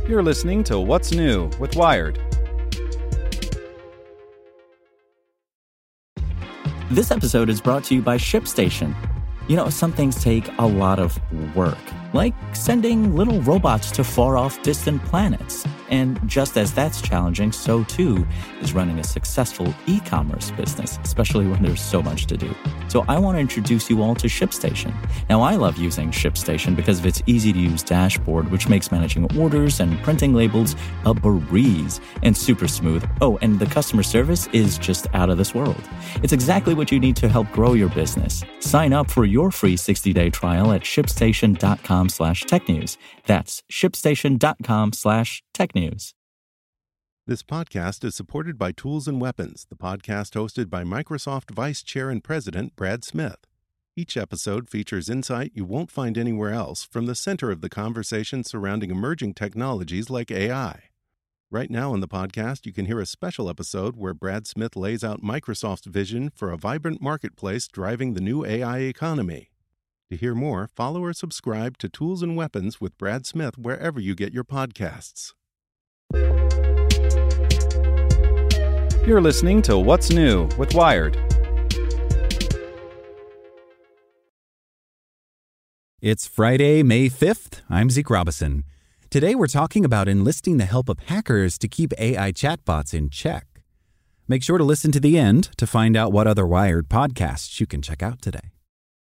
You're listening to What's New with Wired. This episode is brought to you by ShipStation. You know, some things take a lot of work, like sending little robots to far-off distant planets. And just as that's challenging, so too is running a successful e-commerce business, especially when there's so much to do. So I want to introduce you all to ShipStation. Now, I love using ShipStation because of its easy-to-use dashboard, which makes managing orders and printing labels a breeze and super smooth. Oh, and the customer service is just out of this world. It's exactly what you need to help grow your business. Sign up for your free 60-day trial at shipstation.com/technews. That's shipstation.com/technews. This podcast is supported by Tools and Weapons, the podcast hosted by Microsoft Vice Chair and President Brad Smith. Each episode features insight you won't find anywhere else from the center of the conversation surrounding emerging technologies like AI. Right now on the podcast, you can hear a special episode where Brad Smith lays out Microsoft's vision for a vibrant marketplace driving the new AI economy. To hear more, follow or subscribe to Tools and Weapons with Brad Smith wherever you get your podcasts. You're listening to What's New with Wired. It's Friday, May 5th. I'm Zeke Robison. Today we're talking about enlisting the help of hackers to keep AI chatbots in check. Make sure to listen to the end to find out what other Wired podcasts you can check out today.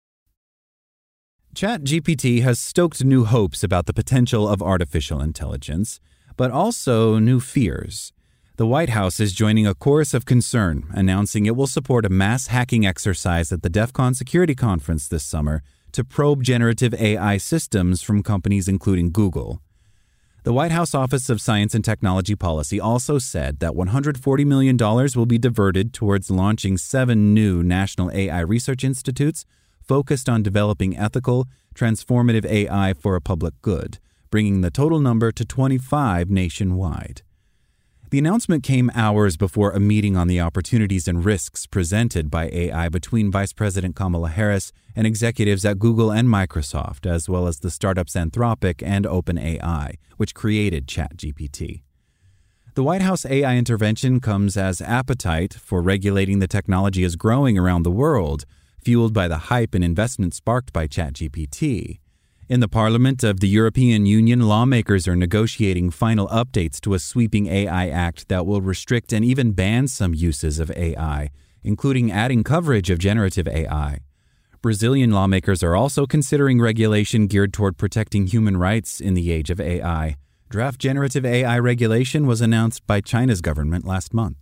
ChatGPT has stoked new hopes about the potential of artificial intelligence, but also new fears. The White House is joining a chorus of concern, announcing it will support a mass hacking exercise at the DEF CON Security Conference this summer to probe generative AI systems from companies including Google. The White House Office of Science and Technology Policy also said that $140 million will be diverted towards launching 7 new national AI research institutes focused on developing ethical, transformative AI for a public good, bringing the total number to 25 nationwide. The announcement came hours before a meeting on the opportunities and risks presented by AI between Vice President Kamala Harris and executives at Google and Microsoft, as well as the startups Anthropic and OpenAI, which created ChatGPT. The White House AI intervention comes as appetite for regulating the technology is growing around the world, fueled by the hype and investment sparked by ChatGPT. In the Parliament of the European Union, lawmakers are negotiating final updates to a sweeping AI Act that will restrict and even ban some uses of AI, including adding coverage of generative AI. Brazilian lawmakers are also considering regulation geared toward protecting human rights in the age of AI. Draft generative AI regulation was announced by China's government last month.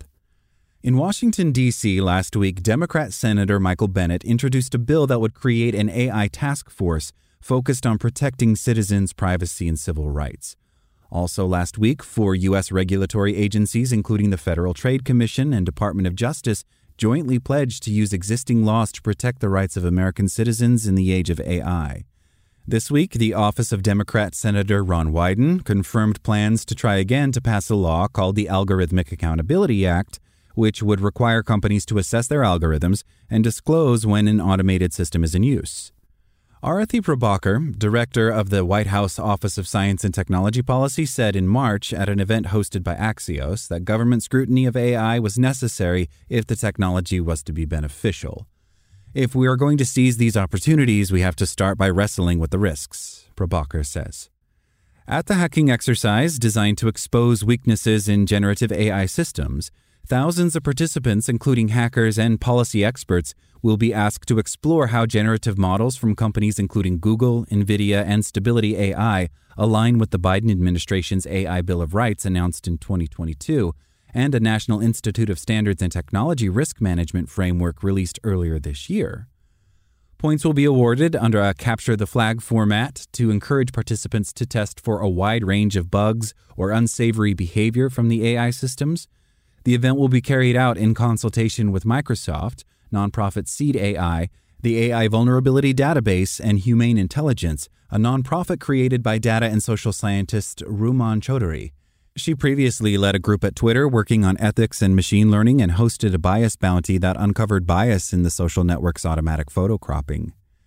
In Washington, D.C. last week, Democrat Senator Michael Bennet introduced a bill that would create an AI task force focused on protecting citizens' privacy and civil rights. Also last week, 4 U.S. regulatory agencies, including the Federal Trade Commission and Department of Justice, jointly pledged to use existing laws to protect the rights of American citizens in the age of AI. This week, the office of Democrat Senator Ron Wyden confirmed plans to try again to pass a law called the Algorithmic Accountability Act, which would require companies to assess their algorithms and disclose when an automated system is in use. Arathi Prabhakar, director of the White House Office of Science and Technology Policy, said in March at an event hosted by Axios that government scrutiny of AI was necessary if the technology was to be beneficial. If we are going to seize these opportunities, we have to start by wrestling with the risks, Prabhakar says. At the hacking exercise designed to expose weaknesses in generative AI systems, thousands of participants, including hackers and policy experts, will be asked to explore how generative models from companies including Google, NVIDIA, and Stability AI align with the Biden administration's AI Bill of Rights announced in 2022 and a National Institute of Standards and Technology risk management framework released earlier this year. Points will be awarded under a capture the flag format to encourage participants to test for a wide range of bugs or unsavory behavior from the AI systems. The event will be carried out in consultation with Microsoft, nonprofit Seed AI, the AI Vulnerability Database, and Humane Intelligence, a nonprofit created by data and social scientist Ruman Chaudhary. She previously led a group at Twitter working on ethics and machine learning and hosted a bias bounty that uncovered bias in the social network's automatic photo cropping.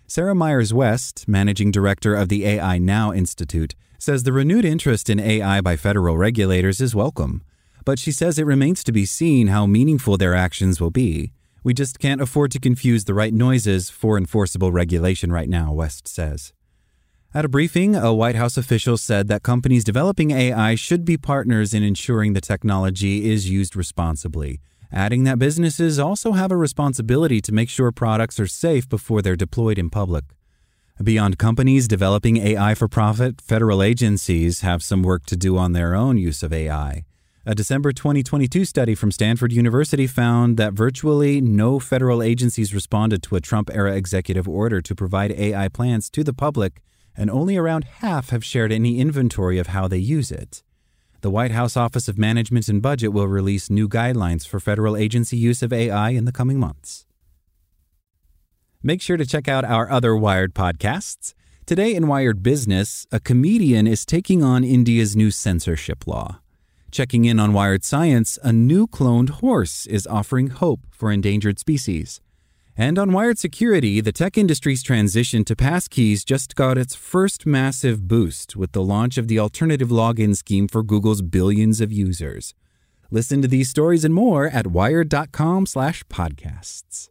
Sarah Myers-West, managing director of the AI Now Institute, says the renewed interest in AI by federal regulators is welcome. But she says it remains to be seen how meaningful their actions will be. We just can't afford to confuse the right noises for enforceable regulation right now, West says. At a briefing, a White House official said that companies developing AI should be partners in ensuring the technology is used responsibly, adding that businesses also have a responsibility to make sure products are safe before they're deployed in public. Beyond companies developing AI for profit, federal agencies have some work to do on their own use of AI. A December 2022 study from Stanford University found that virtually no federal agencies responded to a Trump-era executive order to provide AI plans to the public, and only around half have shared any inventory of how they use it. The White House Office of Management and Budget will release new guidelines for federal agency use of AI in the coming months. Make sure to check out our other Wired podcasts. Today in Wired Business, a comedian is taking on India's new censorship law. Checking in on Wired Science, a new cloned horse is offering hope for endangered species. And on Wired Security, the tech industry's transition to passkeys just got its first massive boost with the launch of the alternative login scheme for Google's billions of users. Listen to these stories and more at wired.com/podcasts.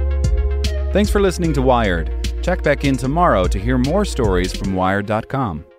Thanks for listening to Wired. Check back in tomorrow to hear more stories from Wired.com.